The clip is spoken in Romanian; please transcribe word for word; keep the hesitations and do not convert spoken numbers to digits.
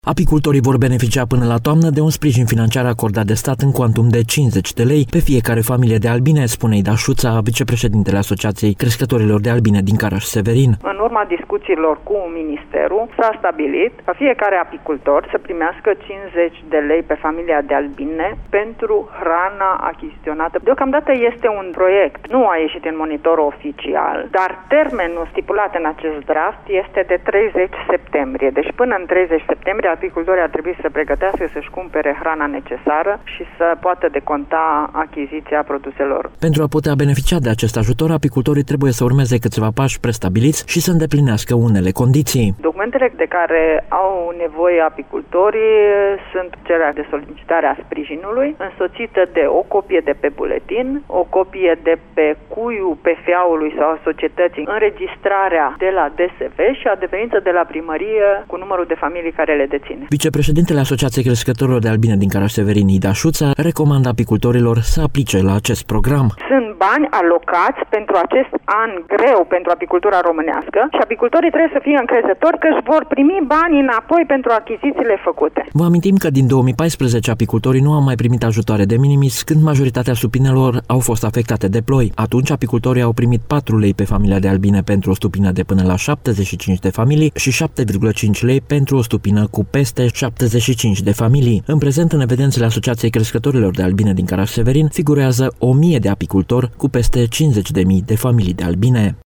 Apicultorii vor beneficia până la toamnă de un sprijin financiar acordat de stat în cuantum de cincizeci de lei pe fiecare familie de albine, spune Ida Șuța, vicepreședintele Asociației Crescătorilor de Albine din Caraș-Severin. În urma discuțiilor cu Ministerul, s-a stabilit ca fiecare apicultor să primească cincizeci de lei pe familia de albine pentru hrana achiziționată. Deocamdată este un proiect, nu a ieșit în monitor oficial, dar termenul stipulat în acest draft este de treizeci septembrie. Deci până în treizeci septembrie apicultorii ar trebui să pregătească, să-și cumpere hrana necesară și să poată deconta achiziția produselor. Pentru a putea beneficia de acest ajutor, apicultorii trebuie să urmeze câțiva pași prestabiliți și să îndeplinească unele condiții. Documentele de care au nevoie apicultorii sunt cererea de solicitare a sprijinului, însoțită de o copie de pe buletin, o copie de pe cuiul P F A-ului sau a societății, înregistrarea de la D S V și adeverință de la primărie cu numărul de familii care le deține. Vicepreședintele Asociației Crescătorilor de Albine din Caraș-Severin, Ida Șuța, recomandă apicultorilor să aplice la acest program. Sunt bani alocați pentru acest an greu pentru apicultura românească și apicultorii trebuie să fie încrezători că își vor primi bani înapoi pentru achizițiile făcute. Vă amintim că din două mii paisprezece apicultorii nu au mai primit ajutoare de minimis când majoritatea supinelor au fost afectate de ploi. Atunci apicultorii au primit patru lei pe familia de albine pentru o stupină de până la șaptezeci și cinci de familii și șapte virgulă cinci lei pentru o stupină cu peste șaptezeci și cinci de familii. În prezent, în evidențele Asociației Crescătorilor de Albine din Caraș-Severin figurează o mie de apicultori cu peste cincizeci de mii de familii de albine.